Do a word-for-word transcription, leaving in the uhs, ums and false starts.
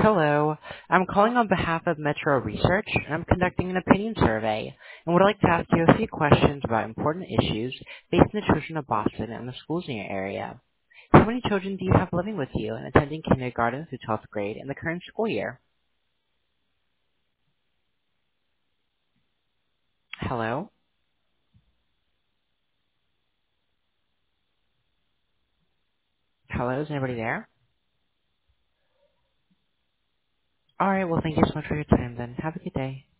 Hello. I'm calling on behalf of Metro Research, and I'm conducting an opinion survey and would like to ask you a few questions about important issues facing the children of Boston and the schools in your area. How many children do you have living with you and attending kindergarten through twelfth grade in the current school year? Hello? Hello, is anybody there? All right, well, thank you so much for your time then. Have a good day.